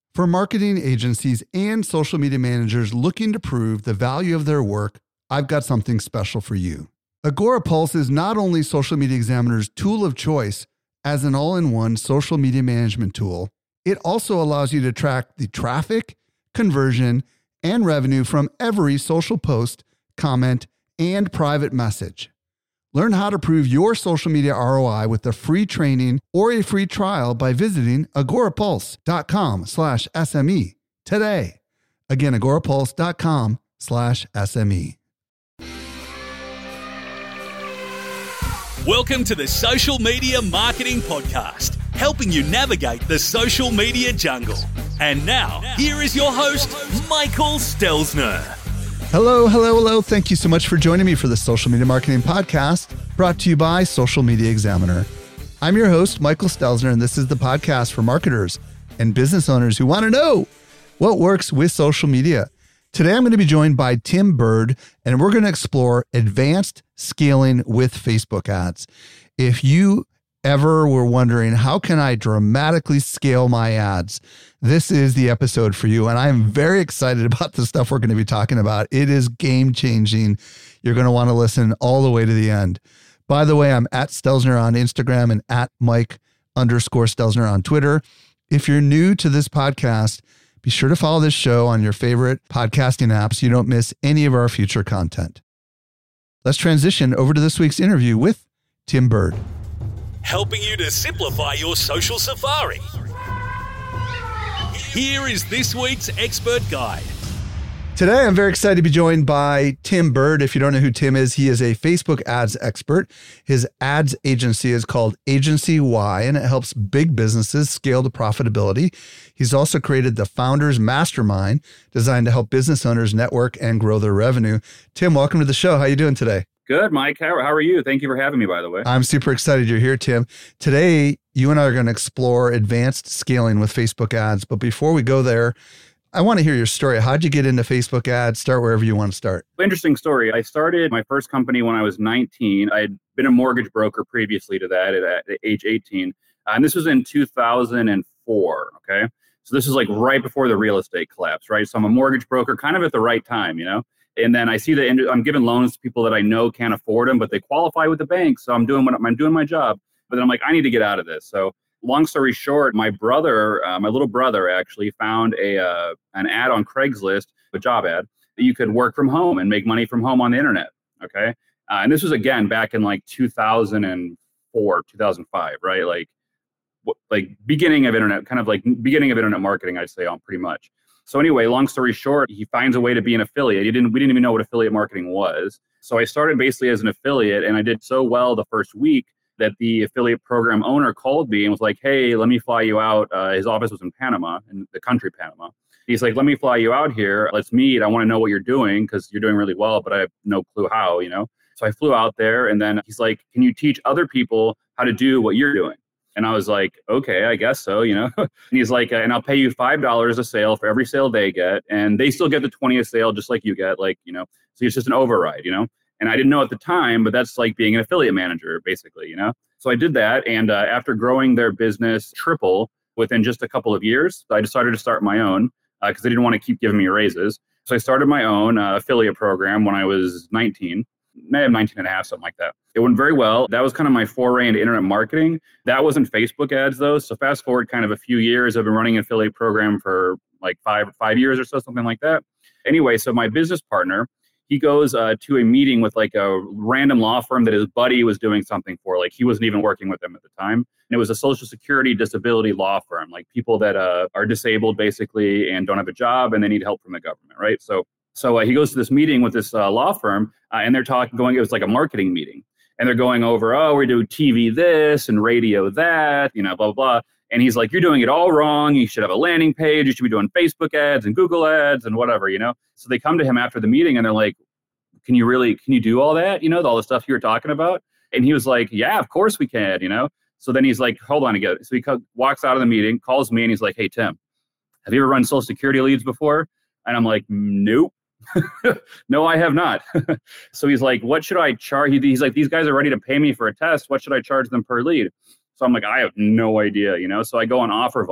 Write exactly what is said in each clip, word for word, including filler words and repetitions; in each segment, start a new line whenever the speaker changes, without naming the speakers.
For marketing agencies and social media managers looking to prove the value of their work, I've got something special for you. Agorapulse is not only Social Media Examiner's tool of choice as an all-in-one social media management tool, it also allows you to track the traffic, conversion, and revenue from every social post, comment, and private message. Learn how to prove your social media R O I with a free training or a free trial by visiting agorapulse.com slash SME today. Again, agorapulse.com slash SME.
Welcome to the Social Media Marketing Podcast, helping you navigate the social media jungle. And now, here is your host, Michael Stelzner.
Hello, hello, hello. Thank you so much for joining me for the Social Media Marketing Podcast, brought to you by Social Media Examiner. I'm your host, Michael Stelzner, and this is the podcast for marketers and business owners who want to know what works with social media. Today, I'm going to be joined by Tim Bird, and we're going to explore advanced scaling with Facebook ads. If you ever were wondering, how can I dramatically scale my ads? This is the episode for you. And I am very excited about the stuff we're going to be talking about. It is game changing. You're going to want to listen all the way to the end. By the way, I'm at Stelzner on Instagram and at Mike underscore Stelzner on Twitter. If you're new to this podcast, be sure to follow this show on your favorite podcasting apps so you don't miss any of our future content. Let's transition over to this week's interview with Tim Bird.
Helping you to simplify your social safari. Here is this week's expert guide.
Today, I'm very excited to be joined by Tim Bird. If you don't know who Tim is, he is a Facebook ads expert. His ads agency is called Agency Y, and it helps big businesses scale to profitability. He's also created the Founders Mastermind, designed to help business owners network and grow their revenue. Tim, welcome to the show. How are you doing today?
Good, Mike. How, how are you? Thank you for having me, by the way.
I'm super excited you're here, Tim. Today, you and I are going to explore advanced scaling with Facebook ads. But before we go there, I want to hear your story. How'd you get into Facebook ads? Start wherever you want to start.
Interesting story. I started my first company when I was nineteen. I had been a mortgage broker previously to that at, at age eighteen. Uh, and this was in two thousand four, okay? So this is like right before the real estate collapse, right? So I'm a mortgage broker kind of at the right time, you know? And then I see that I'm giving loans to people that I know can't afford them, but they qualify with the bank. So I'm doing what I'm doing my job. But then I'm like, I need to get out of this. So long story short, my brother, uh, my little brother actually found a uh, an ad on Craigslist, a job ad, that you could work from home and make money from home on the internet. Okay. Uh, and this was, again, back in like two thousand four, two thousand five, right? Like, like beginning of internet, kind of like beginning of internet marketing, I'd say, on pretty much. So anyway, long story short, he finds a way to be an affiliate. He didn't, we didn't even know what affiliate marketing was. So I started basically as an affiliate, and I did so well the first week that the affiliate program owner called me and was like, hey, let me fly you out. Uh, his office was in Panama, in the country Panama. He's like, let me fly you out here. Let's meet. I want to know what you're doing because you're doing really well, but I have no clue how, you know? So I flew out there, and then he's like, can you teach other people how to do what you're doing? And I was like, okay, I guess so, you know? And he's like, uh, and I'll pay you five dollars a sale for every sale they get. And they still get the twentieth sale just like you get, like, you know? So it's just an override, you know? And I didn't know at the time, but that's like being an affiliate manager, basically, you know? So I did that. And uh, after growing their business triple within just a couple of years, I decided to start my own because uh, they didn't want to keep giving me raises. So I started my own uh, affiliate program when I was nineteen. May have nineteen and a half, something like that. It went very well. That was kind of my foray into internet marketing. That wasn't Facebook ads though. So fast forward kind of a few years, I've been running an affiliate program for like five, five years or so, something like that. Anyway, so my business partner, he goes uh, to a meeting with like a random law firm that his buddy was doing something for. Like he wasn't even working with them at the time. And it was a Social Security disability law firm, like people that uh, are disabled basically and don't have a job and they need help from the government, right? So So uh, he goes to this meeting with this uh, law firm uh, and they're talking, going, it was like a marketing meeting. And they're going over, oh, we do T V this and radio that, you know, blah, blah, blah. And he's like, you're doing it all wrong. You should have a landing page. You should be doing Facebook ads and Google ads and whatever, you know. So they come to him after the meeting and they're like, can you really, can you do all that? You know, all the stuff you were talking about? And he was like, yeah, of course we can, you know. So then he's like, hold on again. So he co- walks out of the meeting, calls me, and he's like, hey, Tim, have you ever run Social Security leads before? And I'm like, nope. No, I have not. So he's like, what should I charge? He's like, these guys are ready to pay me for a test. What should I charge them per lead? So I'm like, I have no idea, you know? So I go on OfferVault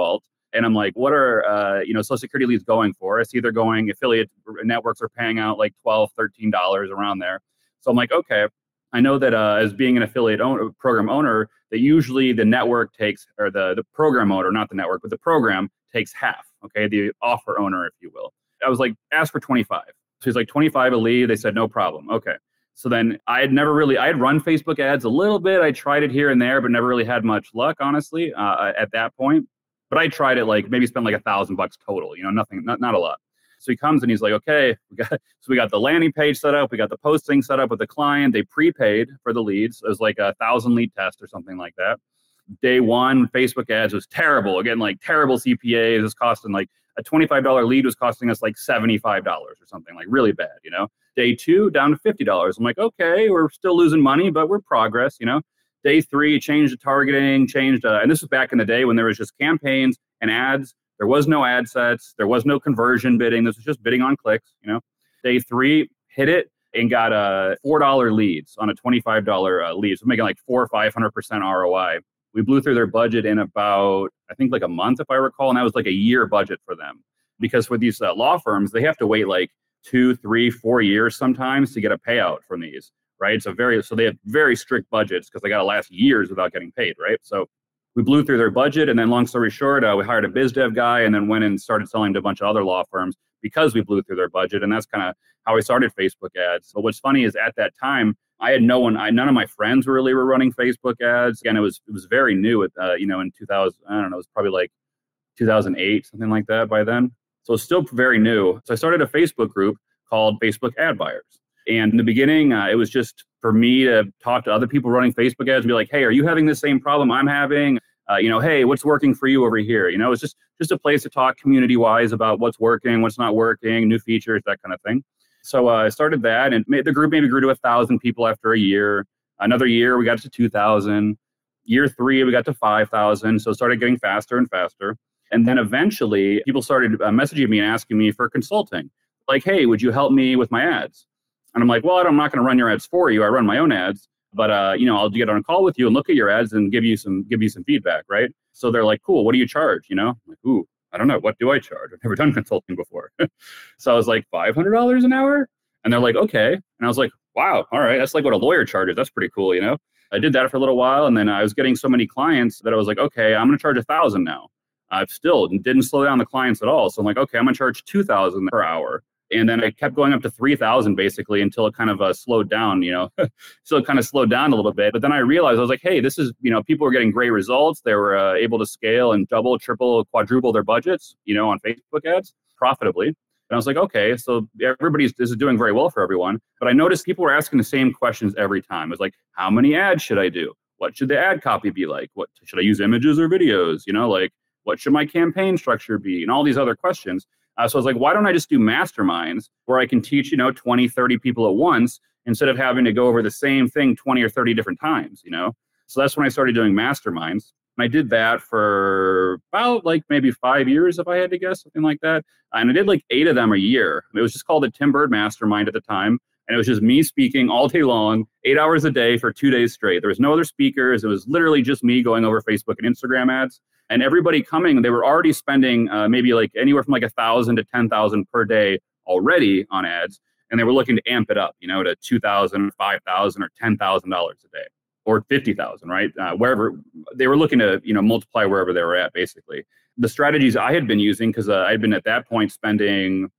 And I'm like, what are, uh, you know, Social Security leads going for? I see they're going, affiliate networks are paying out like twelve dollars, thirteen dollars around there. So I'm like, okay, I know that uh, as being an affiliate owner, program owner, that usually the network takes, or the, the program owner, not the network, but the program takes half, okay, the offer owner, if you will. I was like, ask for twenty-five. So he's like, twenty-five a lead. They said, no problem. Okay. So then I had never really, I had run Facebook ads a little bit. I tried it here and there, but never really had much luck, honestly, uh, at that point. But I tried it like maybe spent like a thousand bucks total, you know, nothing, not, not a lot. So he comes and he's like, okay, we got, so we got the landing page set up. We got the posting set up with the client. They prepaid for the leads. It was like a thousand lead test or something like that. Day one, Facebook ads was terrible. Again, like terrible C P As. It was costing like a twenty-five dollars lead was costing us like seventy-five dollars or something, like really bad, you know. Day two, down to fifty dollars. I'm like, okay, we're still losing money, but we're progress, you know. Day three, changed the targeting, changed, uh, and this was back in the day when there was just campaigns and ads. There was no ad sets. There was no conversion bidding. This was just bidding on clicks, you know. Day three, hit it and got uh, four dollars leads on a twenty-five dollars uh, lead. So making like four or five hundred percent R O I. We blew through their budget in about, I think like a month, if I recall. And that was like a year budget for them. Because for these uh, law firms, they have to wait like two, three, four years sometimes to get a payout from these, right? So very, so they have very strict budgets because they got to last years without getting paid, right? So we blew through their budget. And then long story short, uh, we hired a biz dev guy and then went and started selling to a bunch of other law firms because we blew through their budget. And that's kind of how I started Facebook ads. But what's funny is at that time, I had no one, I, none of my friends really were running Facebook ads. Again, it was, it was very new at, uh, you know, in two thousand, I don't know, it was probably like two thousand eight, something like that by then. So it's still very new. So I started a Facebook group called Facebook Ad Buyers. And in the beginning, uh, it was just for me to talk to other people running Facebook ads and be like, hey, are you having the same problem I'm having? Uh, you know, hey, what's working for you over here? You know, it's just, just a place to talk community-wise about what's working, what's not working, new features, that kind of thing. So uh, I started that, and the group maybe grew to one thousand people after a year. Another year, we got to two thousand. Year three, we got to five thousand. So it started getting faster and faster. And then eventually, people started uh, messaging me and asking me for consulting. Like, hey, would you help me with my ads? And I'm like, well, I'm not going to run your ads for you. I run my own ads. But, uh, you know, I'll get on a call with you and look at your ads and give you some give you some feedback, right? So they're like, cool, what do you charge? You know, I'm like, ooh, I don't know. What do I charge? I've never done consulting before. So I was like, five hundred dollars an hour? And they're like, okay. And I was like, wow, all right. That's like what a lawyer charges. That's pretty cool, you know? I did that for a little while. And then I was getting so many clients that I was like, okay, I'm going to charge a thousand now. I've still didn't slow down the clients at all. So I'm like, okay, I'm going to charge two thousand per hour. And then I kept going up to three thousand basically until it kind of uh, slowed down, you know, so it kind of slowed down a little bit. But then I realized, I was like, hey, this is, you know, people were getting great results. They were uh, able to scale and double, triple, quadruple their budgets, you know, on Facebook ads profitably. And I was like, okay, so everybody's, this is doing very well for everyone. But I noticed people were asking the same questions every time. It was like, how many ads should I do? What should the ad copy be like? What should I use, images or videos? You know, like, what should my campaign structure be? And all these other questions. Uh, so I was like, why don't I just do masterminds where I can teach, you know, twenty, thirty people at once instead of having to go over the same thing twenty or thirty different times, you know? So that's when I started doing masterminds. And I did that for about like maybe five years, if I had to guess, something like that. And I did like eight of them a year. It was just called the Tim Bird Mastermind at the time. And it was just me speaking all day long, eight hours a day for two days straight. There was no other speakers. It was literally just me going over Facebook and Instagram ads. And everybody coming, they were already spending uh, maybe like anywhere from like a thousand to ten thousand per day already on ads. And they were looking to amp it up, you know, to two thousand, five thousand, or ten thousand dollars a day, or fifty thousand, right? Uh, wherever they were looking to, you know, multiply wherever they were at, basically. The strategies I had been using, because uh, I'd been at that point spending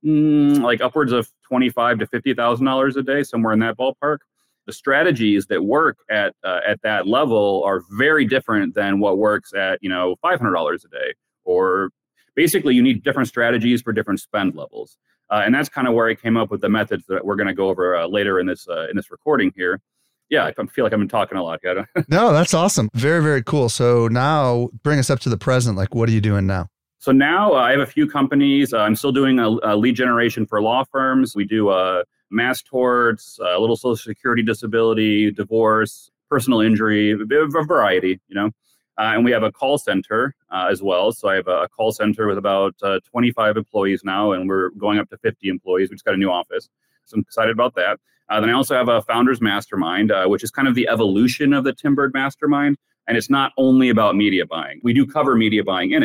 mm, like upwards of twenty-five to fifty thousand dollars a day, somewhere in that ballpark. The strategies that work at uh, at that level are very different than what works at, you know, five hundred dollars a day. Or basically, you need different strategies for different spend levels, uh, and that's kind of where I came up with the methods that we're going to go over uh, later in this uh, in this recording here. Yeah, I feel like I've been talking a lot.
No, that's awesome. Very, very cool. So now, bring us up to the present. Like, what are you doing now?
So now uh, I have a few companies. Uh, I'm still doing a, a lead generation for law firms. We do uh, mass torts, a little social security disability, divorce, personal injury, a bit of a variety, you know. Uh, and we have a call center uh, as well. So I have a call center with about uh, twenty-five employees now, and we're going up to fifty employees. We just got a new office. So I'm excited about that. Uh, then I also have a founders mastermind, uh, which is kind of the evolution of the Tim Bird Mastermind. And it's not only about media buying. We do cover media buying in it,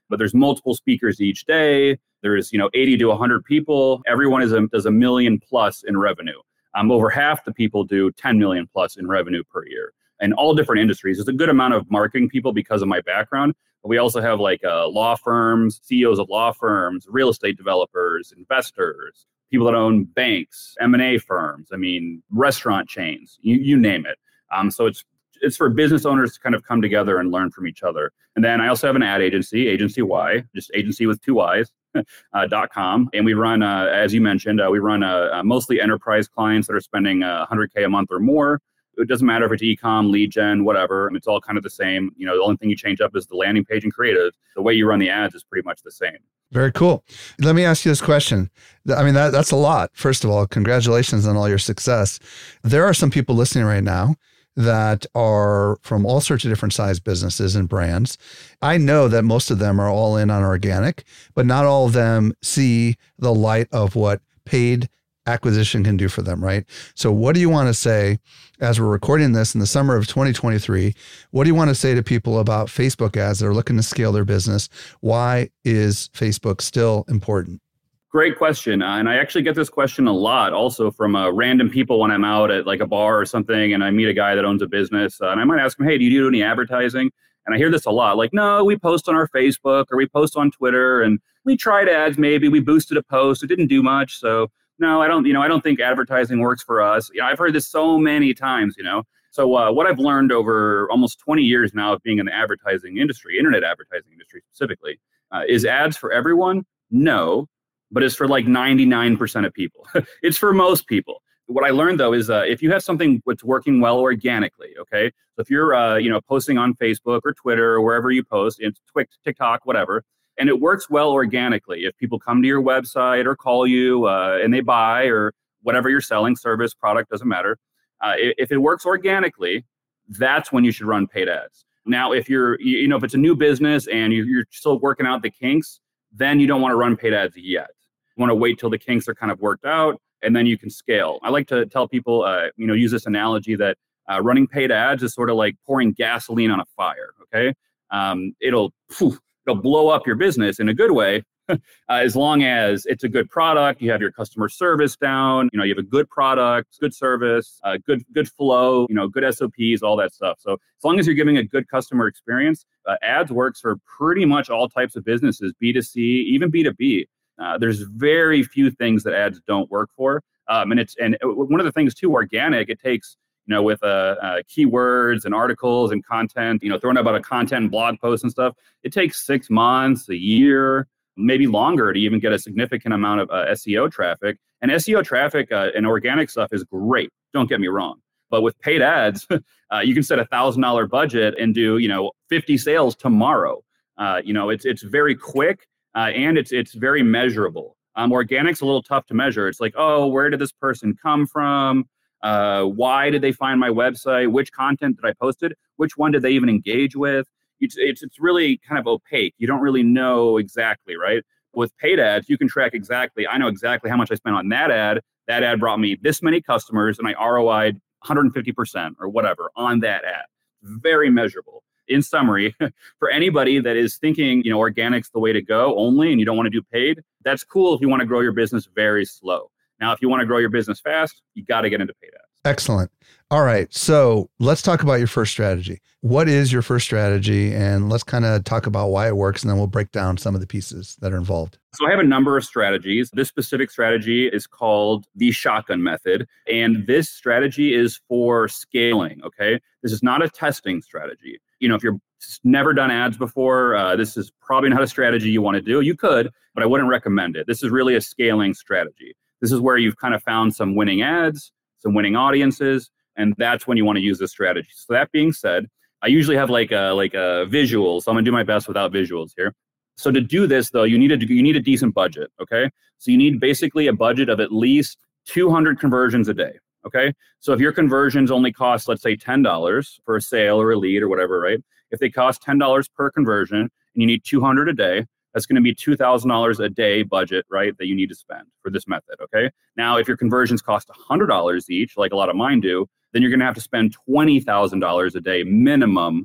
but there's multiple speakers each day. There's, you know, eighty to one hundred people. Everyone is a, does a million plus in revenue. Um, over half the people do ten million plus in revenue per year, in all different industries. There's a good amount of marketing people because of my background, but we also have like uh, law firms, C E Os of law firms, real estate developers, investors, people that own banks, M and A firms. I mean, restaurant chains, you, you name it. Um, so it's it's for business owners to kind of come together and learn from each other. And then I also have an ad agency, Agency Y, just agency with two Y's, uh, dot com. And we run, uh, as you mentioned, uh, we run uh, uh, mostly enterprise clients that are spending uh, one hundred K a month or more. It doesn't matter if it's e-com, lead gen, whatever. It's all kind of the same. You know, the only thing you change up is the landing page and creative. The way you run the ads is pretty much the same.
Very cool. Let me ask you this question. I mean, that, that's a lot. First of all, congratulations on all your success. There are some people listening right now that are from all sorts of different size businesses and brands. I know that most of them are all in on organic, but not all of them see the light of what paid acquisition can do for them, right? So what do you want to say as we're recording this in the summer of twenty twenty-three? What do you want to say to people about Facebook ads that are looking to scale their business? Why is Facebook still important?
Great question. Uh, and I actually get this question a lot also from uh, random people when I'm out at like a bar or something and I meet a guy that owns a business. Uh, and I might ask him, hey, do you do any advertising? And I hear this a lot, like, no, we post on our Facebook or we post on Twitter and we tried ads, maybe we boosted a post. It didn't do much. So no, I don't, you know, I don't think advertising works for us. You know, I've heard this so many times, you know. So uh, what I've learned over almost twenty years now of being in the advertising industry, internet advertising industry specifically, uh, is ads for everyone? No. But it's for like ninety-nine percent of people. It's for most people. What I learned, though, is uh, if you have something that's working well organically, okay? So if you're, uh, you know, posting on Facebook or Twitter or wherever you post, it's Twitch, TikTok, whatever, and it works well organically. If people come to your website or call you uh, and they buy or whatever you're selling, service, product, doesn't matter. Uh, if it works organically, that's when you should run paid ads. Now, if you're, you know, if it's a new business and you're still working out the kinks, then you don't want to run paid ads yet. You want to wait till the kinks are kind of worked out, and then you can scale. I like to tell people, uh, you know, use this analogy that uh, running paid ads is sort of like pouring gasoline on a fire, okay? Um, it'll, phew, it'll blow up your business in a good way, uh, as long as it's a good product, you have your customer service down, you know, you have a good product, good service, uh, good good flow, you know, good S O Ps, all that stuff. So as long as you're giving a good customer experience, uh, ads works for pretty much all types of businesses, B two C, even B two B. Uh, there's very few things that ads don't work for. Um, and it's and one of the things too, organic, it takes, you know, with uh, uh, keywords and articles and content, you know, throwing about a content and blog posts and stuff, it takes six months, a year, maybe longer to even get a significant amount of uh, S E O traffic. And S E O traffic uh, and organic stuff is great. Don't get me wrong. But with paid ads, uh, you can set a one thousand dollars budget and do, you know, fifty sales tomorrow. Uh, you know, it's it's very quick. Uh, and it's it's very measurable. Um, organic's a little tough to measure. It's like, oh, where did this person come from? Uh, why did they find my website? Which content did I posted? Which one did they even engage with? It's it's it's really kind of opaque. You don't really know exactly, right? With paid ads, you can track exactly. I know exactly how much I spent on that ad. That ad brought me this many customers, and I R O I'd one hundred fifty percent or whatever on that ad. Very measurable. In summary, for anybody that is thinking, you know, organic's the way to go only, and you don't want to do paid, that's cool if you want to grow your business very slow. Now, if you want to grow your business fast, you got to get into paid ads.
Excellent. All right. So let's talk about your first strategy. What is your first strategy? And let's kind of talk about why it works, and then we'll break down some of the pieces that are involved.
So I have a number of strategies. This specific strategy is called the shotgun method. And this strategy is for scaling. Okay. This is not a testing strategy. You know, if you've never done ads before, uh, this is probably not a strategy you want to do. You could, but I wouldn't recommend it. This is really a scaling strategy. This is where you've kind of found some winning ads, some winning audiences, and that's when you want to use this strategy. So that being said, I usually have like a like a visual, so I'm gonna do my best without visuals here. So to do this, though, you need a you need a decent budget. Okay, so you need basically a budget of at least two hundred conversions a day. Okay, so if your conversions only cost, let's say, ten dollars for a sale or a lead or whatever, right? If they cost ten dollars per conversion and you need two hundred a day, that's going to be two thousand dollars a day budget, right, that you need to spend for this method. Okay, now if your conversions cost one hundred dollars each, like a lot of mine do, then you're going to have to spend twenty thousand dollars a day minimum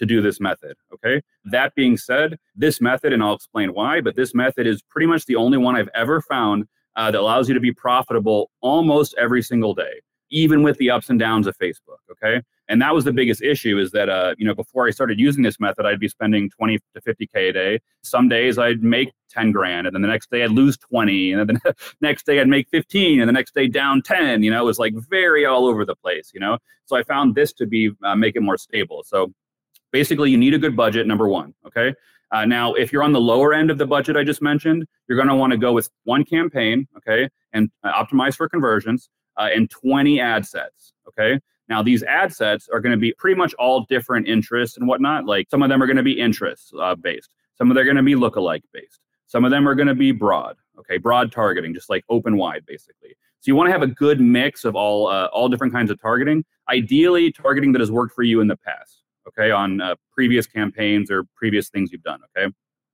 to do this method. Okay. That being said, this method, and I'll explain why, but this method is pretty much the only one I've ever found uh, that allows you to be profitable almost every single day, even with the ups and downs of Facebook. Okay. And that was the biggest issue is that, uh, you know, before I started using this method, I'd be spending twenty to fifty K a day. Some days I'd make ten grand, and then the next day I'd lose twenty, and then the next day I'd make fifteen, and the next day down ten. You know, it was like very all over the place, you know. So I found this to be, uh, make it more stable. So basically you need a good budget, number one. Okay. Uh, now, if you're on the lower end of the budget I just mentioned, you're going to want to go with one campaign, okay, and uh, optimize for conversions, uh, and twenty ad sets, okay. Now, these ad sets are going to be pretty much all different interests and whatnot. Like some of them are going to be interest uh, based. Some of them are going to be lookalike based. Some of them are going to be broad, okay, broad targeting, just like open wide, basically. So you want to have a good mix of all uh, all different kinds of targeting. Ideally, targeting that has worked for you in the past, okay, on uh, previous campaigns or previous things you've done, okay.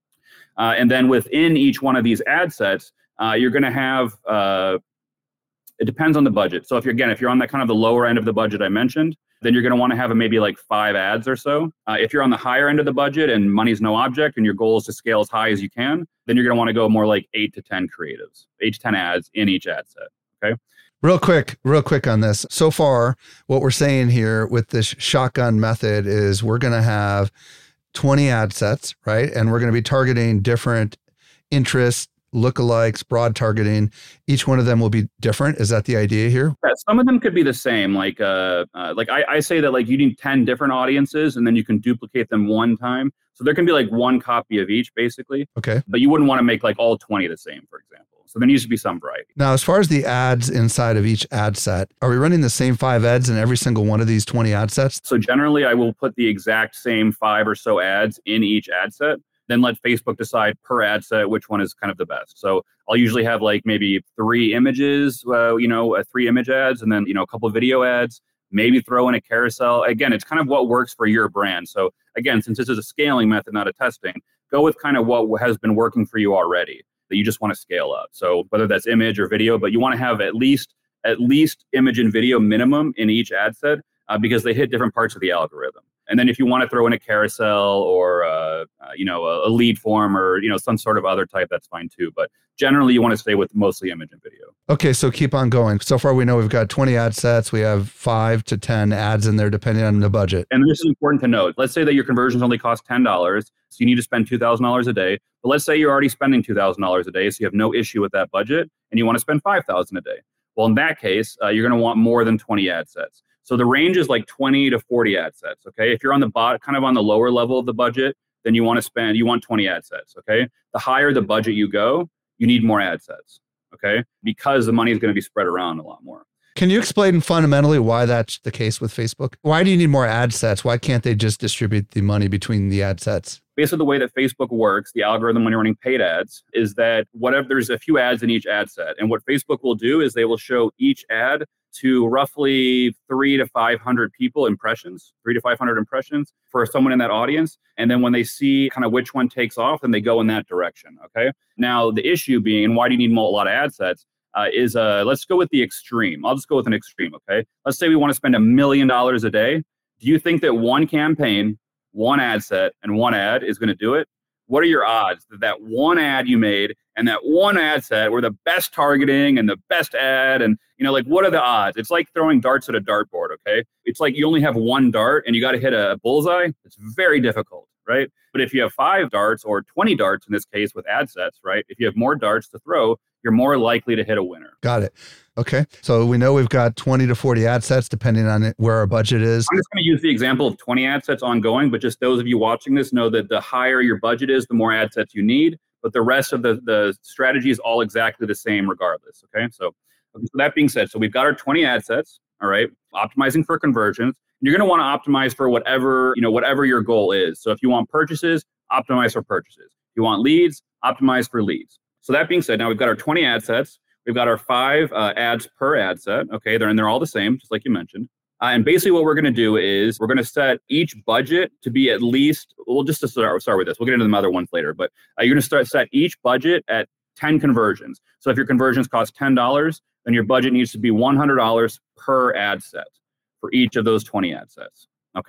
Uh, and then within each one of these ad sets, uh, you're going to have. Uh, It depends on the budget. So if you're, again, if you're on that kind of the lower end of the budget I mentioned, then you're going to want to have a, maybe like five ads or so. Uh, if you're on the higher end of the budget and money's no object and your goal is to scale as high as you can, then you're going to want to go more like eight to ten creatives, eight to ten ads in each ad set. Okay.
Real quick, real quick on this. So far, what we're saying here with this shotgun method is we're going to have twenty ad sets, right? And we're going to be targeting different interests, lookalikes, broad targeting. Each one of them will be different. Is that the idea here?
Yeah, some of them could be the same. Like, uh, uh, like I, I say that like you need ten different audiences, and then you can duplicate them one time. So there can be like one copy of each, basically.
Okay.
But you wouldn't want to make like all twenty the same, for example. So there needs to be some variety.
Now, as far as the ads inside of each ad set, are we running the same five ads in every single one of these twenty ad sets?
So generally, I will put the exact same five or so ads in each ad set. Then let Facebook decide per ad set which one is kind of the best. So I'll usually have like maybe three images, uh, you know, uh, three image ads, and then, you know, a couple of video ads, maybe throw in a carousel. Again, it's kind of what works for your brand. So again, since this is a scaling method, not a testing, go with kind of what has been working for you already that you just want to scale up. So whether that's image or video, but you want to have at least at least image and video minimum in each ad set uh, because they hit different parts of the algorithm. And then if you want to throw in a carousel or, uh, uh, you know, a, a lead form or, you know, some sort of other type, that's fine too. But generally, you want to stay with mostly image and video.
Okay, so keep on going. So far, we know we've got twenty ad sets. We have five to ten ads in there, depending on the budget.
And this is important to note. Let's say that your conversions only cost ten dollars. So you need to spend two thousand dollars a day. But let's say you're already spending two thousand dollars a day. So you have no issue with that budget and you want to spend five thousand dollars a day. Well, in that case, uh, you're going to want more than twenty ad sets. So the range is like twenty to forty ad sets, okay? If you're on the bot, kind of on the lower level of the budget, then you want to spend, you want twenty ad sets, okay? The higher the budget you go, you need more ad sets, okay? Because the money is going to be spread around a lot more.
Can you explain fundamentally why that's the case with Facebook? Why do you need more ad sets? Why can't they just distribute the money between the ad sets?
Basically, the way that Facebook works, the algorithm when you're running paid ads, is that whatever there's a few ads in each ad set. And what Facebook will do is they will show each ad to roughly three to five hundred people impressions, three to five hundred impressions for someone in that audience. And then when they see kind of which one takes off, then they go in that direction. Okay. Now, the issue being, and why do you need a lot of ad sets, uh, is uh, let's go with the extreme. I'll just go with an extreme. Okay. Let's say we want to spend a million dollars a day. Do you think that one campaign, one ad set, and one ad is going to do it? What are your odds that that one ad you made and that one ad set were the best targeting and the best ad? And, you know, like, what are the odds? It's like throwing darts at a dartboard, okay? It's like you only have one dart and you got to hit a bullseye. It's very difficult, right? But if you have five darts or twenty darts in this case with ad sets, right? If you have more darts to throw, you're more likely to hit a winner.
Got it. Okay. So we know we've got twenty to forty ad sets, depending on it, where our budget is.
I'm just going to use the example of twenty ad sets ongoing, but just those of you watching this know that the higher your budget is, the more ad sets you need. But the rest of the, the strategy is all exactly the same regardless. Okay. So, okay, so that being said, so we've got our twenty ad sets. All right. Optimizing for conversions. You're going to want to optimize for whatever, you know, whatever your goal is. So if you want purchases, optimize for purchases. If you want leads, optimize for leads. So that being said, now we've got our twenty ad sets. We've got our five uh, ads per ad set. Okay, they're and they're all the same, just like you mentioned. Uh, and basically, what we're going to do is we're going to set each budget to be at least. We'll just to start, start with this. We'll get into the other ones later, but uh, you're going to start set each budget at ten conversions. So if your conversions cost ten dollars, then your budget needs to be one hundred dollars per ad set for each of those twenty ad sets. Okay,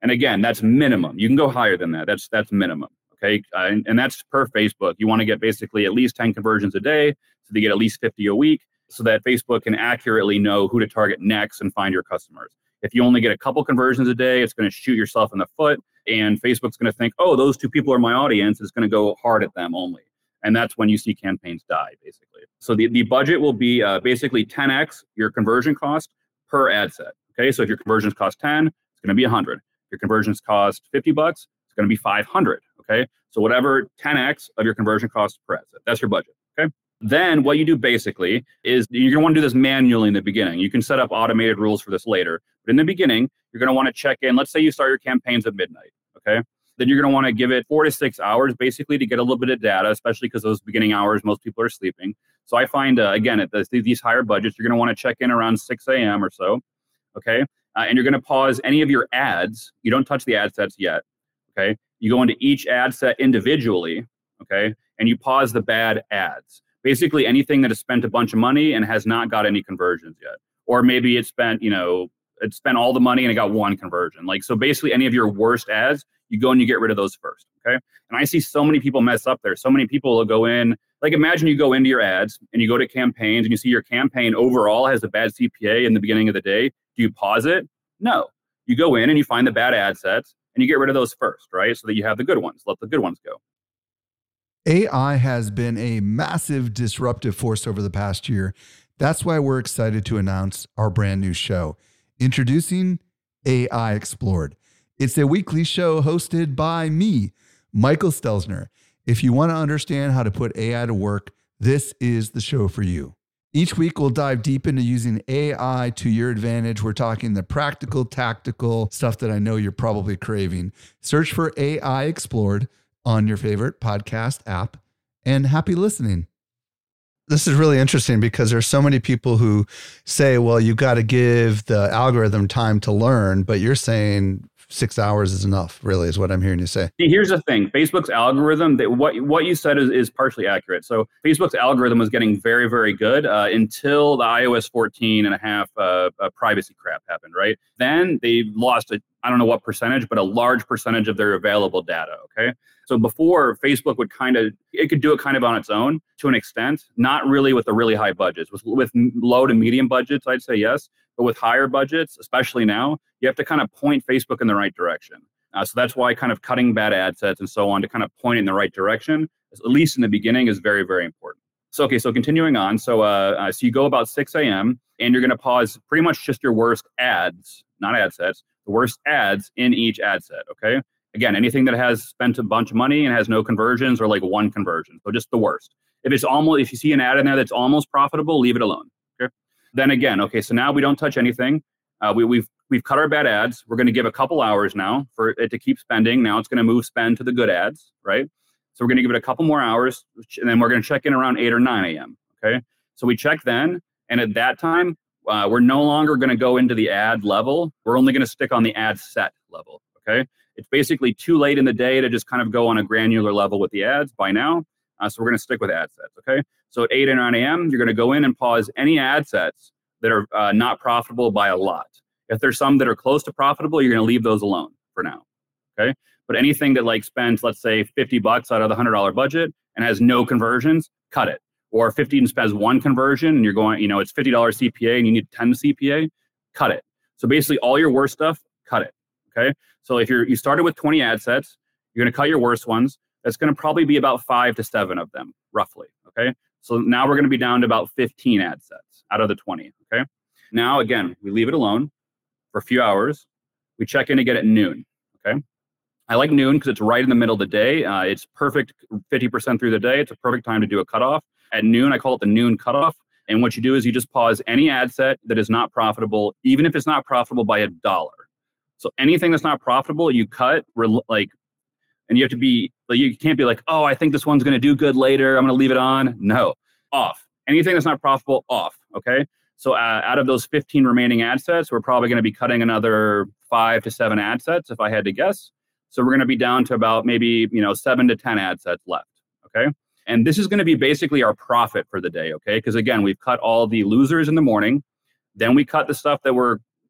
And again, that's minimum. You can go higher than that. That's that's minimum. Okay. Uh, and, and that's per Facebook. You want to get basically at least ten conversions a day. So they get at least fifty a week so that Facebook can accurately know who to target next and find your customers. If you only get a couple conversions a day, it's going to shoot yourself in the foot. And Facebook's going to think, oh, those two people are my audience. It's going to go hard at them only. And that's when you see campaigns die, basically. So the, the budget will be uh, basically ten x your conversion cost per ad set. Okay. So if your conversions cost ten, it's going to be one hundred. If your conversions cost fifty bucks, it's going to be five hundred. Okay. So whatever ten x of your conversion cost per ad set, that's your budget. Okay. Then what you do basically is you're going to want to do this manually in the beginning. You can set up automated rules for this later. But in the beginning, you're going to want to check in. Let's say you start your campaigns at midnight. Okay. Then you're going to want to give it four to six hours basically to get a little bit of data, especially because those beginning hours, most people are sleeping. So I find, uh, again, at this, these higher budgets, you're going to want to check in around six a.m. or so. Okay. Uh, and you're going to pause any of your ads. You don't touch the ad sets yet. Okay. You go into each ad set individually. Okay. And you pause the bad ads. Basically anything that has spent a bunch of money and has not got any conversions yet. Or maybe it spent, you know, it spent all the money and it got one conversion. Like, so basically any of your worst ads, you go and you get rid of those first. Okay. And I see so many people mess up there. So many people will go in, like imagine you go into your ads and you go to campaigns and you see your campaign overall has a bad C P A in the beginning of the day. Do you pause it? No. You go in and you find the bad ad sets and you get rid of those first, right? So that you have the good ones. Let the good ones go.
A I has been a massive disruptive force over the past year. That's why we're excited to announce our brand new show, introducing A I Explored. It's a weekly show hosted by me, Michael Stelzner. If you want to understand how to put A I to work, this is the show for you. Each week, we'll dive deep into using A I to your advantage. We're talking the practical, tactical stuff that I know you're probably craving. Search for A I Explored on your favorite podcast app, and happy listening. This is really interesting because there's so many people who say, well, you got to give the algorithm time to learn, but you're saying six hours is enough, really, is what I'm hearing you say.
See, here's the thing. Facebook's algorithm, that what what you said is, is partially accurate. So Facebook's algorithm was getting very, very good uh, until the i O S fourteen and a half uh, uh, privacy crap happened, right? Then they lost, a, I don't know what percentage, but a large percentage of their available data, okay? So before, Facebook would kind of, it could do it kind of on its own to an extent, not really with the really high budgets. With, with low to medium budgets, I'd say yes. But with higher budgets, especially now, you have to kind of point Facebook in the right direction. Uh, so that's why kind of cutting bad ad sets and so on to kind of point in the right direction, at least in the beginning, is very, very important. So, okay, so continuing on. So, uh, uh, so you go about six a.m. and you're going to pause pretty much just your worst ads, not ad sets, the worst ads in each ad set, okay? Again, anything that has spent a bunch of money and has no conversions or like one conversion. So just the worst. If it's almost, if you see an ad in there that's almost profitable, leave it alone. Okay. Then again, okay, so now we don't touch anything. Uh, we, we've we've cut our bad ads. We're going to give a couple hours now for it to keep spending. Now it's going to move spend to the good ads, right? So we're going to give it a couple more hours, and then we're going to check in around eight or nine a.m. Okay. So we check then, and at that time, uh, we're no longer going to go into the ad level. We're only going to stick on the ad set level. Okay. It's basically too late in the day to just kind of go on a granular level with the ads by now. Uh, so we're going to stick with ad sets, okay? So at eight and nine a.m., you're going to go in and pause any ad sets that are uh, not profitable by a lot. If there's some that are close to profitable, you're going to leave those alone for now, okay? But anything that like spends, let's say, fifty bucks out of the one hundred dollars budget and has no conversions, cut it. Or fifty and spends one conversion and you're going, you know, it's fifty dollars C P A and you need ten C P A, cut it. So basically all your worst stuff, cut it. Okay. So if you're, you started with twenty ad sets, you're going to cut your worst ones. That's going to probably be about five to seven of them, roughly. Okay. So now we're going to be down to about fifteen ad sets out of the twenty. Okay. Now, again, we leave it alone for a few hours. We check in again at noon. Okay. I like noon because it's right in the middle of the day. Uh, it's perfect fifty percent through the day. It's a perfect time to do a cutoff. At noon, I call it the noon cutoff. And what you do is you just pause any ad set that is not profitable, even if it's not profitable by a dollar. So anything that's not profitable, you cut, like, and you have to be, like, you can't be like, oh, I think this one's going to do good later, I'm going to leave it on. No, off. Anything that's not profitable, off, okay? So uh, out of those fifteen remaining ad sets, we're probably going to be cutting another five to seven ad sets, if I had to guess. So we're going to be down to about maybe, you know, seven to ten ad sets left, okay? And this is going to be basically our profit for the day, okay? Because again, we've cut all the losers in the morning. Then we cut the stuff that we're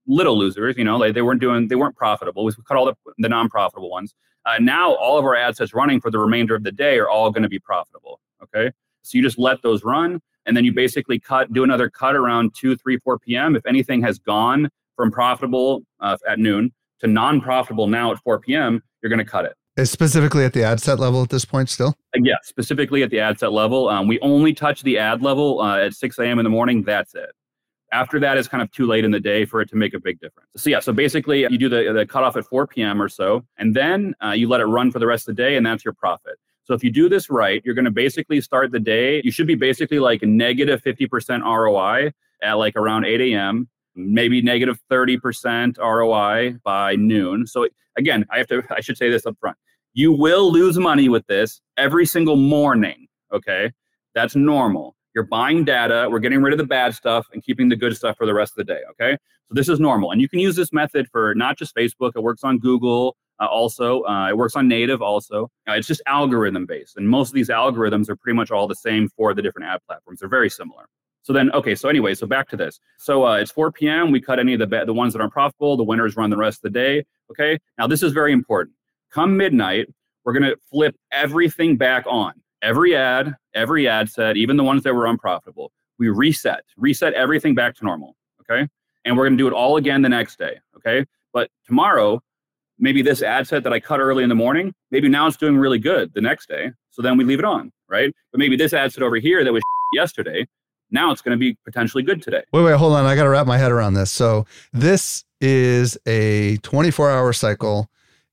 little losers, you know, like they weren't doing, they weren't profitable. We cut all the, the non-profitable ones. Uh, now all of our ad sets running for the remainder of the day are all going to be profitable. Okay. So you just let those run, and then you basically cut, do another cut around two, three, four p.m. If anything has gone from profitable uh, at noon to non-profitable now at four p.m., you're going to cut it.
Is specifically at the ad set level at this point still?
Uh, yeah, specifically at the ad set level. Um, we only touch the ad level uh, at six a.m. in the morning. That's it. After that, it's kind of too late in the day for it to make a big difference. So yeah, so basically you do the, the cutoff at four p.m. or so, and then uh, you let it run for the rest of the day, and that's your profit. So if you do this right, you're going to basically start the day. You should be basically like a negative fifty percent R O I at like around eight a.m., maybe negative thirty percent R O I by noon. So again, I have to, I should say this up front. You will lose money with this every single morning, okay? That's normal. You're buying data, we're getting rid of the bad stuff and keeping the good stuff for the rest of the day, okay? So this is normal. And you can use this method for not just Facebook, it works on Google uh, also, uh, it works on native also. Uh, it's just algorithm based. And most of these algorithms are pretty much all the same for the different ad platforms. They're very similar. So then, okay, so anyway, so back to this. So uh, it's four p.m., we cut any of the ba- the ones that aren't profitable, the winners run the rest of the day, okay? Now this is very important. Come midnight, we're gonna flip everything back on. Every ad, every ad set, even the ones that were unprofitable, we reset, reset everything back to normal, okay? And we're going to do it all again the next day, okay? But tomorrow, maybe this ad set that I cut early in the morning, maybe now it's doing really good the next day, so then we leave it on, right? But maybe this ad set over here that was yesterday, now it's going to be potentially good today.
Wait, wait, hold on. I got to wrap my head around this. So this is a twenty-four hour cycle,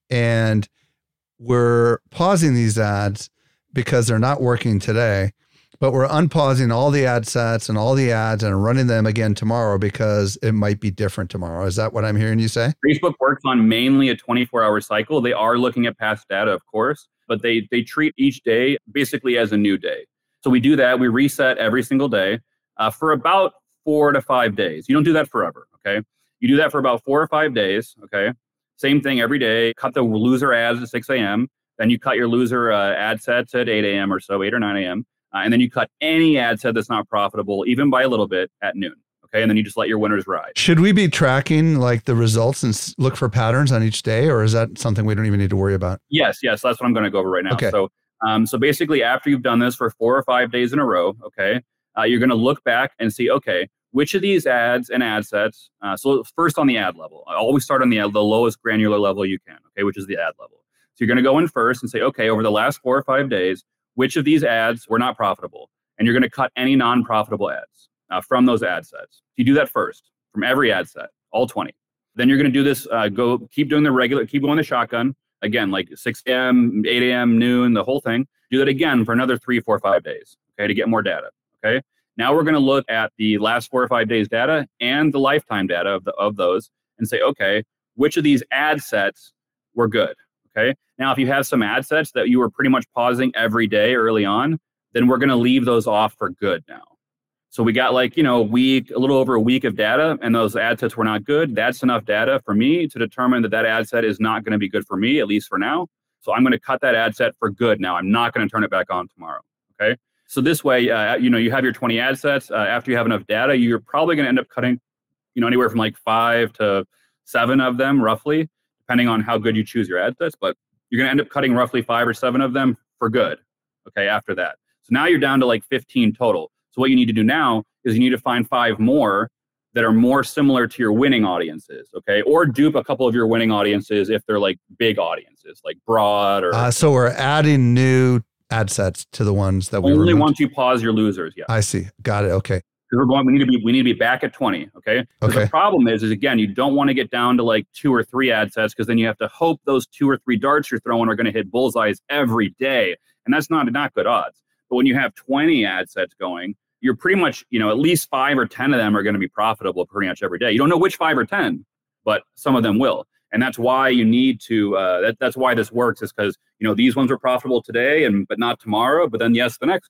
and we're pausing these ads because they're not working today, but we're unpausing all the ad sets and all the ads and running them again tomorrow because it might be different tomorrow. Is that what I'm hearing you say?
Facebook works on mainly a twenty-four hour cycle. They are looking at past data, of course, but they they treat each day basically as a new day. So we do that. We reset every single day uh, for about four to five days. You don't do that forever, okay? You do that for about four or five days, okay? Same thing every day. Cut the loser ads at six a.m., then you cut your loser uh, ad sets at eight a.m. or so, eight or nine a.m. Uh, and then you cut any ad set that's not profitable, even by a little bit, at noon. Okay, and then you just let your winners ride.
Should we be tracking like the results and s- look for patterns on each day, or is that something we don't even need to worry about?
Yes, yes, that's what I'm going to go over right now.
Okay.
So, um, so basically, after you've done this for four or five days in a row, okay, uh, you're going to look back and see, okay, which of these ads and ad sets. Uh, so first on the ad level, I always start on the ad, the lowest granular level you can. Okay, which is the ad level. So you're going to go in first and say, okay, over the last four or five days, which of these ads were not profitable? And you're going to cut any non-profitable ads uh, from those ad sets. You do that first from every ad set, all twenty. Then you're going to do this, uh, go keep doing the regular, keep going the shotgun. Again, like six a.m., eight a.m., noon, the whole thing. Do that again for another three, four, five days, okay, to get more data, okay? Now we're going to look at the last four or five days data and the lifetime data of, the, of those and say, okay, which of these ad sets were good? Okay. Now, if you have some ad sets that you were pretty much pausing every day early on, then we're going to leave those off for good now. So we got like, you know, a week, a little over a week of data, and those ad sets were not good. That's enough data for me to determine that that ad set is not going to be good for me, at least for now. So I'm going to cut that ad set for good now. I'm not going to turn it back on tomorrow. Okay. So this way, uh, you know, you have your twenty ad sets. Uh, after you have enough data, you're probably going to end up cutting, you know, anywhere from like five to seven of them roughly, depending on how good you choose your ad sets, but you're going to end up cutting roughly five or seven of them for good, okay, after that. So now you're down to like fifteen total. So what you need to do now is you need to find five more that are more similar to your winning audiences, okay? Or dupe a couple of your winning audiences if they're like big audiences, like broad or...
Uh, so we're adding new ad sets to the ones that we
Only
removed.
once you pause your losers, yeah.
I see. Got it. Okay.
Because we're going, we need to be, we need to be back at twenty. Okay. Because
Okay.
the problem is, is again, you don't want to get down to like two or three ad sets because then you have to hope those two or three darts you're throwing are going to hit bullseyes every day, and that's not not good odds. But when you have twenty ad sets going, you're pretty much, you know, at least five or ten of them are going to be profitable pretty much every day. You don't know which five or ten, but some of them will, and that's why you need to. Uh, that, that's why this works is because you know these ones are profitable today and but not tomorrow, but then yes, the next day.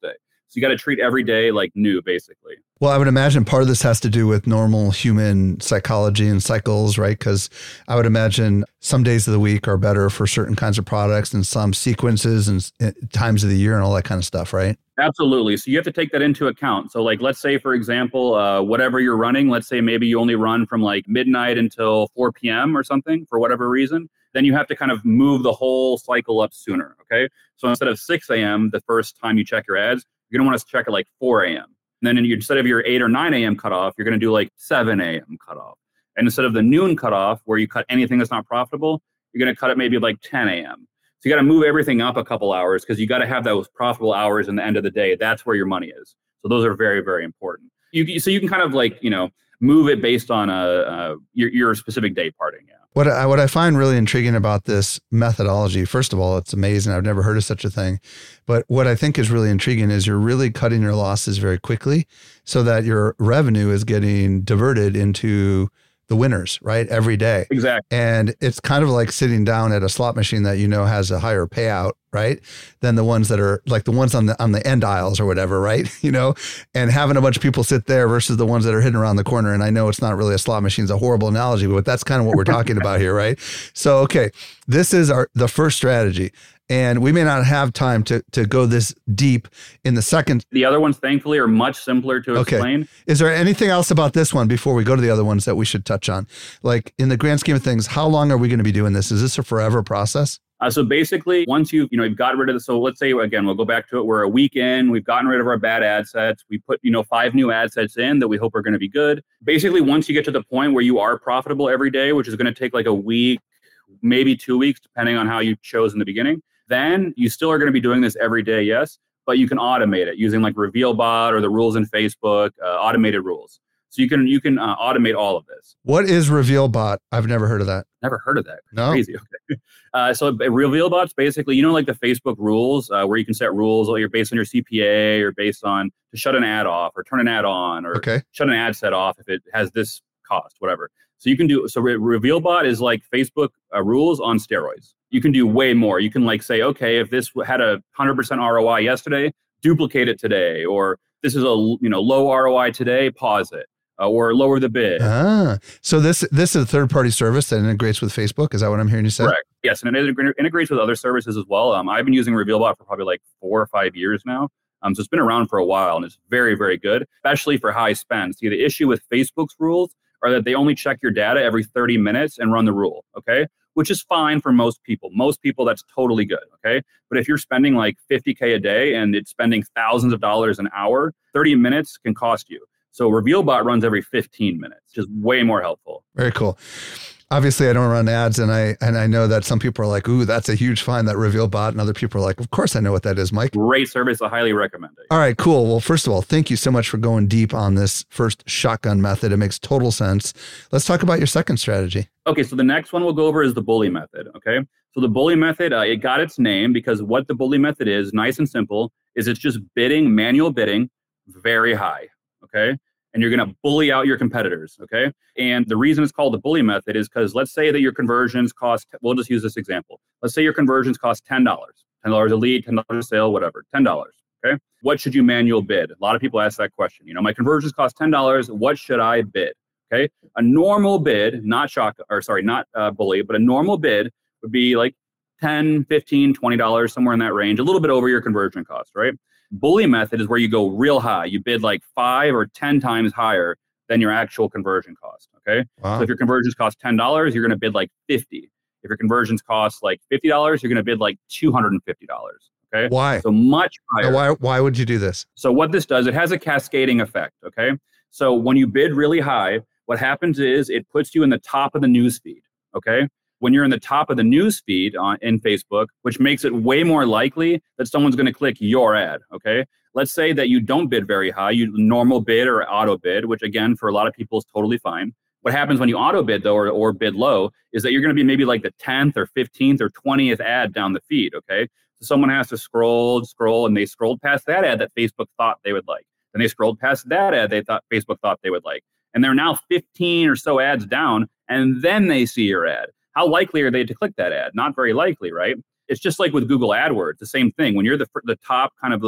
So you got to treat every day like new, basically.
Well, I would imagine part of this has to do with normal human psychology and cycles, right? Because I would imagine some days of the week are better for certain kinds of products and some sequences and times of the year and all that kind of stuff, right?
Absolutely. So you have to take that into account. So like, let's say, for example, uh, whatever you're running, let's say maybe you only run from like midnight until four p.m. or something for whatever reason. Then you have to kind of move the whole cycle up sooner, okay? So instead of six a.m. the first time you check your ads, you're going to want to check at like four a.m. And then instead of your eight or nine a.m. cutoff, you're going to do like seven a.m. cutoff. And instead of the noon cutoff, where you cut anything that's not profitable, you're going to cut it maybe like ten a.m. So you got to move everything up a couple hours because you got to have those profitable hours in the end of the day. That's where your money is. So those are very, very important. You so you can kind of like, you know, move it based on a, a your, your specific day parting. Yeah.
What I, what I find really intriguing about this methodology, first of all, it's amazing. I've never heard of such a thing. But what I think is really intriguing is you're really cutting your losses very quickly so that your revenue is getting diverted into the winners, right? Every day.
Exactly.
And it's kind of like sitting down at a slot machine that you know has a higher payout, right? Than the ones that are like the ones on the on the end aisles or whatever, right? You know, and having a bunch of people sit there versus the ones that are hidden around the corner. And I know it's not really a slot machine, it's a horrible analogy, but that's kind of what we're talking about here, right? So, okay, this is our the first strategy. And we may not have time to to go this deep in the second.
The other ones, thankfully, are much simpler to
okay.
explain.
Is there anything else about this one before we go to the other ones that we should touch on? Like in the grand scheme of things, how long are we going to be doing this? Is this a forever process?
Uh, so basically, once you've, you know, you've gotten rid of the, so let's say, again, we'll go back to it. We're a week in, we've gotten rid of our bad ad sets. We put, you know, five new ad sets in that we hope are going to be good. Basically, once you get to the point where you are profitable every day, which is going to take like a week, maybe two weeks, depending on how you chose in the beginning, then you still are going to be doing this every day, yes, but you can automate it using like RevealBot or the rules in Facebook, uh, automated rules. So you can you can uh, automate all of this.
What is RevealBot? I've never heard of that.
Never heard of that.
No.
Crazy. Okay. Uh, so RevealBot's basically, you know, like the Facebook rules uh, where you can set rules you're based on your C P A or based on to shut an ad off or turn an ad on or
okay.
shut an ad set off if it has this cost, whatever. So you can do, so Re- RevealBot is like Facebook uh, rules on steroids. You can do way more. You can like say, okay, if this had a one hundred percent R O I yesterday, duplicate it today. Or this is a you know low R O I today, pause it. Uh, or lower the bid.
Ah, so this this is a third-party service that integrates with Facebook. Is that what I'm hearing you say?
Correct. Yes, and it integrates with other services as well. Um, I've been using RevealBot for probably like four or five years now. Um, so it's been around for a while, and it's very, very good, especially for high spend. See, the issue with Facebook's rules are that they only check your data every thirty minutes and run the rule, okay? Which is fine for most people. Most people, that's totally good, okay? But if you're spending like fifty K a day and it's spending thousands of dollars an hour, thirty minutes can cost you. So RevealBot runs every fifteen minutes, which is way more helpful.
Very cool. Obviously, I don't run ads, and I and I know that some people are like, ooh, that's a huge find, that RevealBot, and other people are like, of course I know what that is, Mike.
Great service. I highly recommend it.
All right, cool. Well, first of all, thank you so much for going deep on this first shotgun method. It makes total sense. Let's talk about your second strategy.
Okay, so the next one we'll go over is the bully method, okay? So the bully method, uh, it got its name because what the bully method is, nice and simple, is it's just bidding, manual bidding, very high, okay? And you're going to bully out your competitors, okay? And the reason it's called the bully method is because let's say that your conversions cost, we'll just use this example. Let's say your conversions cost ten dollars, ten dollars a lead, ten dollars a sale, whatever, ten dollars, okay? What should you manual bid? A lot of people ask that question. You know, my conversions cost ten dollars, what should I bid, okay? A normal bid, not shock, or sorry, not uh, bully, but a normal bid would be like ten, fifteen, twenty dollars, somewhere in that range, a little bit over your conversion cost, right? Bully method is where you go real high. You bid like five or ten times higher than your actual conversion cost, okay?
Wow.
So if your conversions cost ten dollars, you're going to bid like fifty. If your conversions cost like fifty dollars, you're going to bid like two hundred fifty dollars, okay?
Why?
So much higher.
Now, why, why would you do this?
So what this does, it has a cascading effect, okay? So when you bid really high, what happens is it puts you in the top of the news feed, okay? When you're in the top of the news feed on in Facebook, which makes it way more likely that someone's going to click your ad, okay? Let's say that you don't bid very high, you normal bid or auto bid, which again, for a lot of people is totally fine. What happens when you auto bid though, or, or bid low, is that you're going to be maybe like the tenth or fifteenth or twentieth ad down the feed, okay? So someone has to scroll, scroll, and they scrolled past that ad that Facebook thought they would like. Then they scrolled past that ad they thought Facebook thought they would like. And they're now fifteen or so ads down, and then they see your ad. How likely are they to click that ad? Not very likely, right? It's just like with Google AdWords, the same thing. When you're the the top kind of those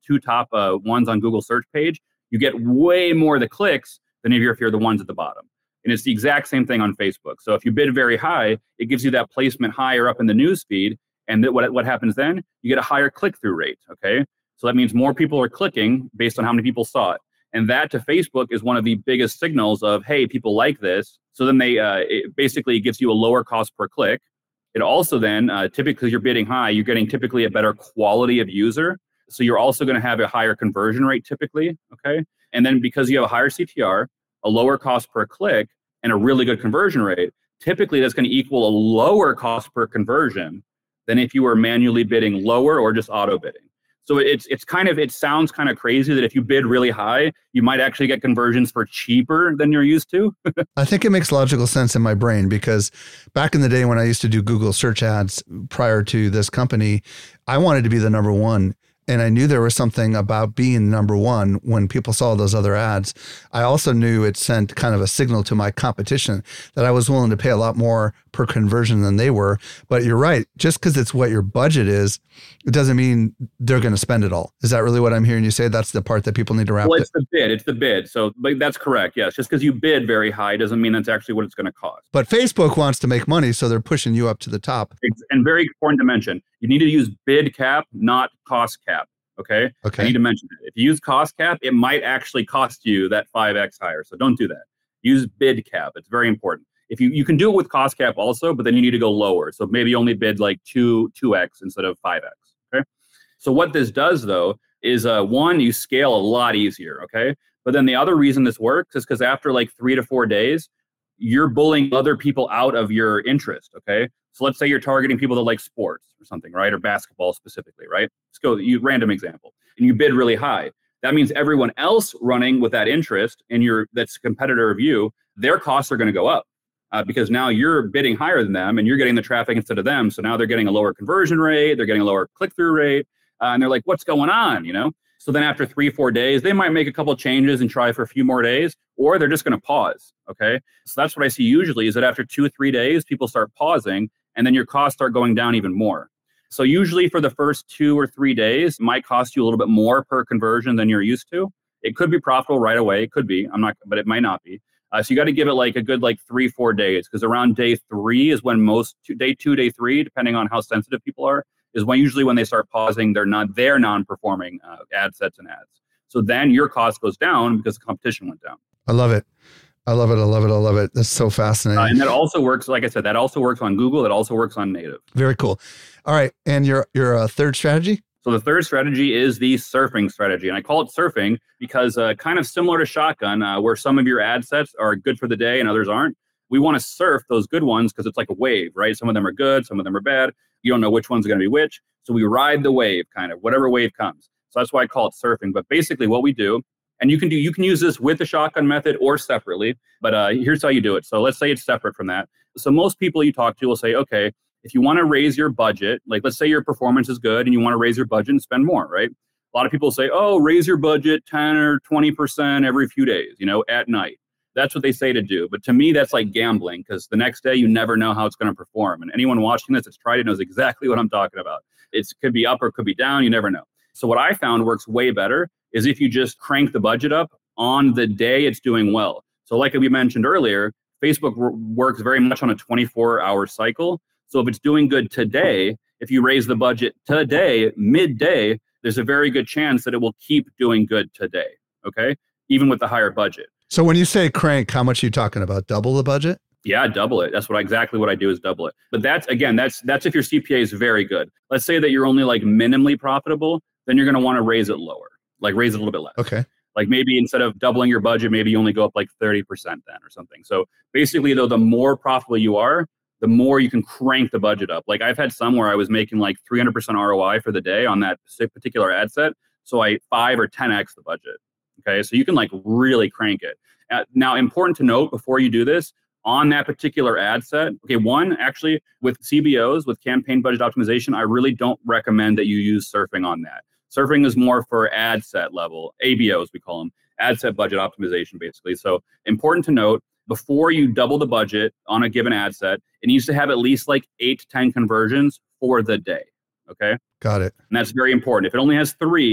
two top uh, ones on Google search page, you get way more of the clicks than if you're, if you're the ones at the bottom. And it's the exact same thing on Facebook. So if you bid very high, it gives you that placement higher up in the news feed. And th- what, what happens then? You get a higher click-through rate, okay? So that means more people are clicking based on how many people saw it. And that to Facebook is one of the biggest signals of, hey, people like this. So then they uh, it basically gives you a lower cost per click. It also then, uh, typically you're bidding high, you're getting typically a better quality of user. So you're also going to have a higher conversion rate typically, okay? And then because you have a higher C T R, a lower cost per click, and a really good conversion rate, typically that's going to equal a lower cost per conversion than if you were manually bidding lower or just auto bidding. So it's it's kind of, it sounds kind of crazy that if you bid really high, you might actually get conversions for cheaper than you're used to.
I think it makes logical sense in my brain because back in the day when I used to do Google search ads prior to this company, I wanted to be the number one. And I knew there was something about being number one when people saw those other ads. I also knew it sent kind of a signal to my competition that I was willing to pay a lot more per conversion than they were. But you're right. Just because it's what your budget is, it doesn't mean they're going to spend it all. Is that really what I'm hearing you say? That's the part that people need to wrap
Well, it's
it.
the bid. It's the bid. So but that's correct. Yes. Just because you bid very high doesn't mean that's actually what it's going to cost.
But Facebook wants to make money, so they're pushing you up to the top.
It's, and very important to mention, you need to use bid cap, not cost cap. Okay.
Okay.
I need to mention it. If you use cost cap, it might actually cost you that five X higher. So don't do that. Use bid cap. It's very important. If you, you can do it with cost cap also, but then you need to go lower. So maybe only bid like two, two X instead of five X. Okay. So what this does though, is uh, one, you scale a lot easier. Okay. But then the other reason this works is because after like three to four days, you're bullying other people out of your interest. Okay. So let's say you're targeting people that like sports or something, right? Or basketball specifically, right? Let's go, you random example. And you bid really high. That means everyone else running with that interest and you're that's a competitor of you, their costs are going to go up uh, because now you're bidding higher than them and you're getting the traffic instead of them. So now they're getting a lower conversion rate, they're getting a lower click-through rate, uh, and they're like, what's going on, you know? So then after three, four days, they might make a couple of changes and try for a few more days, or they're just going to pause, okay? So that's what I see usually is that after two or three days, people start pausing and then your costs start going down even more. So usually for the first two or three days, it might cost you a little bit more per conversion than you're used to. It could be profitable right away. It could be, I'm not, but it might not be. Uh, so you got to give it like a good like three, four days because around day three is when most, day two, day three, depending on how sensitive people are, is when usually when they start pausing, they're not, they're non-performing uh, ad sets and ads. So then your cost goes down because the competition went down.
I love it. I love it. I love it. I love it. That's so fascinating.
Uh, and that also works, like I said, that also works on Google. That also works on native.
Very cool. All right. And your your uh, third strategy?
So the third strategy is the surfing strategy. And I call it surfing because uh, kind of similar to Shotgun, uh, where some of your ad sets are good for the day and others aren't. We want to surf those good ones because it's like a wave, right? Some of them are good. Some of them are bad. You don't know which one's going to be which. So we ride the wave, kind of, whatever wave comes. So that's why I call it surfing. But basically what we do, and you can do, you can use this with the Shotgun method or separately, but uh, here's how you do it. So let's say it's separate from that. So most people you talk to will say, okay, if you want to raise your budget, like let's say your performance is good and you want to raise your budget and spend more, right? A lot of people say, oh, raise your budget ten or twenty percent every few days, you know, at night. That's what they say to do. But to me, that's like gambling because the next day you never know how it's going to perform. And anyone watching this that's tried it knows exactly what I'm talking about. It could be up or it could be down. You never know. So what I found works way better is if you just crank the budget up on the day it's doing well. So like we mentioned earlier, Facebook w- works very much on a twenty-four hour cycle. So if it's doing good today, if you raise the budget today, midday, there's a very good chance that it will keep doing good today, okay? Even with the higher budget.
So when you say crank, how much are you talking about? Double the budget?
Yeah, double it. That's what exactly what I do is double it. But that's, again, that's that's if your C P A is very good. Let's say that you're only like minimally profitable, then you're going to want to raise it lower, like raise it a little bit less.
Okay.
Like maybe instead of doubling your budget, maybe you only go up like thirty percent then or something. So basically, though, the more profitable you are, the more you can crank the budget up. Like I've had some where I was making like three hundred percent R O I for the day on that particular ad set. So I five or ten X the budget. Okay. So you can like really crank it. Uh, now, important to note before you do this, on that particular ad set, okay, one, actually with C B Os, with campaign budget optimization, I really don't recommend that you use surfing on that. Surfing is more for ad set level, A B Os we call them, ad set budget optimization basically. So important to note, before you double the budget on a given ad set, it needs to have at least like eight to ten conversions for the day, okay?
Got it.
And that's very important. If it only has three,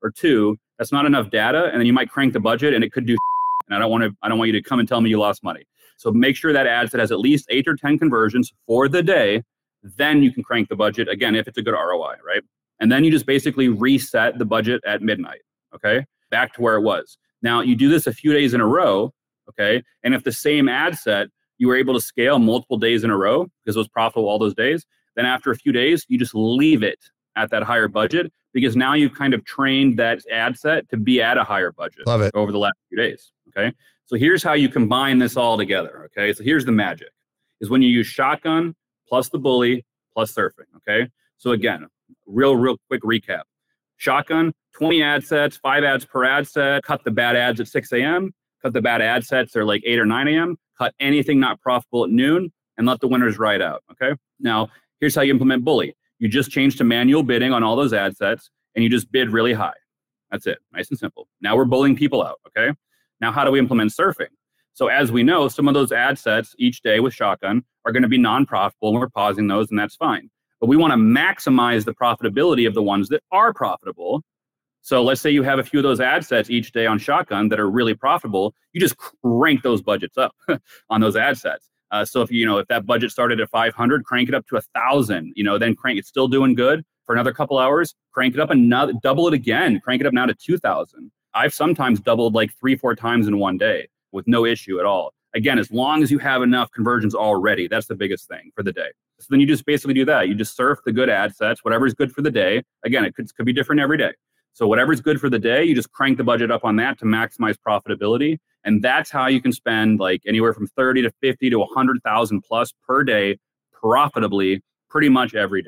or two, that's not enough data. And then you might crank the budget and it could do, and I don't want to, I don't want you to come and tell me you lost money. So make sure that ad set has at least eight or ten conversions for the day. Then you can crank the budget again, if it's a good R O I, right? And then you just basically reset the budget at midnight, okay? Back to where it was. Now you do this a few days in a row, okay? And if the same ad set, you were able to scale multiple days in a row because it was profitable all those days, then after a few days, you just leave it at that higher budget because now you've kind of trained that ad set to be at a higher budget.
Love it.
Over the last few days, okay? So here's how you combine this all together, okay? So here's the magic, is when you use Shotgun plus the Bully plus surfing, okay? So again, real, real quick recap. Shotgun, twenty ad sets, five ads per ad set, cut the bad ads at six a.m., cut the bad ad sets are like eight or nine a.m., cut anything not profitable at noon, and let the winners ride out, okay? Now, here's how you implement Bully. You just change to manual bidding on all those ad sets, and you just bid really high. That's it, nice and simple. Now we're bullying people out, okay? Now, how do we implement surfing? So as we know, some of those ad sets each day with Shotgun are going to be non-profitable, and we're pausing those, and that's fine. But we want to maximize the profitability of the ones that are profitable. So let's say you have a few of those ad sets each day on Shotgun that are really profitable. You just crank those budgets up on those ad sets. Uh, so if you know if that budget started at five hundred, crank it up to a thousand. You know, then crank it's still doing good for another couple hours. Crank it up another, double it again. Crank it up now to two thousand. I've sometimes doubled like three, four times in one day with no issue at all. Again, as long as you have enough conversions already, that's the biggest thing for the day. So then you just basically do that. You just surf the good ad sets, whatever's good for the day. Again, it could, could be different every day. So whatever's good for the day, you just crank the budget up on that to maximize profitability. And that's how you can spend like anywhere from thirty to fifty to one hundred thousand plus per day profitably pretty much every day.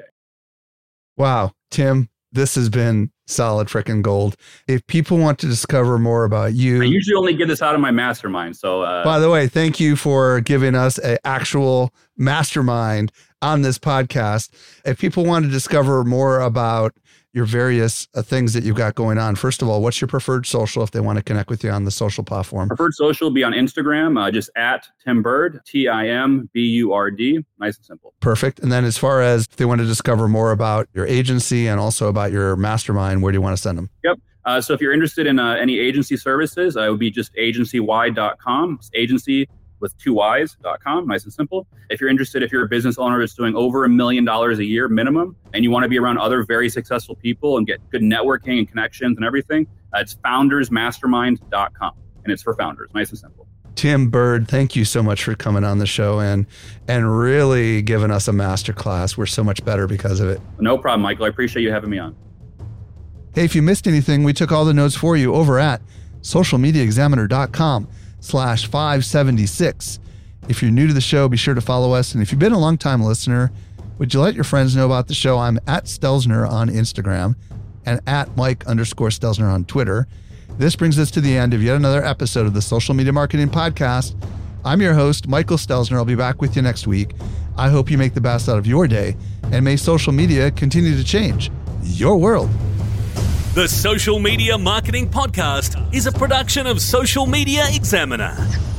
Wow, Tim, this has been solid freaking gold. If people want to discover more about you,
I usually only get this out of my mastermind. So, uh,
by the way, thank you for giving us an actual mastermind on this podcast. If people want to discover more about your various uh, things that you've got going on, first of all, what's your preferred social if they want to connect with you on the social platform?
Preferred social will be on Instagram, uh, just at Tim Burd, T I M B U R D. Nice and simple.
Perfect. And then as far as if they want to discover more about your agency and also about your mastermind, where do you want to send them?
Yep. Uh, so if you're interested in uh, any agency services, uh, it would be just agency y dot com. It's agency with two Y's dot com, nice and simple. If you're interested, if you're a business owner that's doing over a million dollars a year minimum, and you want to be around other very successful people and get good networking and connections and everything, uh, it's founders mastermind dot com. And it's for founders, nice and simple.
Tim Burd, thank you so much for coming on the show and and really giving us a masterclass. We're so much better because of it.
No problem, Michael. I appreciate you having me on.
Hey, if you missed anything, we took all the notes for you over at social media examiner dot com slash five seventy-six. If you're new to the show, be sure to follow us. And if you've been a long time listener, would you let your friends know about the show? I'm at Stelzner on Instagram and at Mike underscore Stelzner on Twitter. This brings us to the end of yet another episode of the Social Media Marketing Podcast. I'm your host, Michael Stelzner. I'll be back with you next week. I hope you make the best out of your day, and may social media continue to change your world.
The Social Media Marketing Podcast is a production of Social Media Examiner.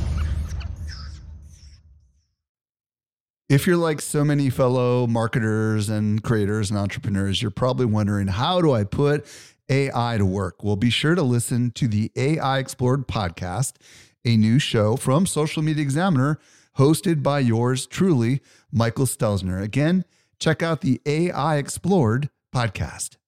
If you're like so many fellow marketers and creators and entrepreneurs, you're probably wondering, how do I put A I to work? Well, be sure to listen to the A I Explored podcast, a new show from Social Media Examiner, hosted by yours truly, Michael Stelzner. Again, check out the A I Explored podcast.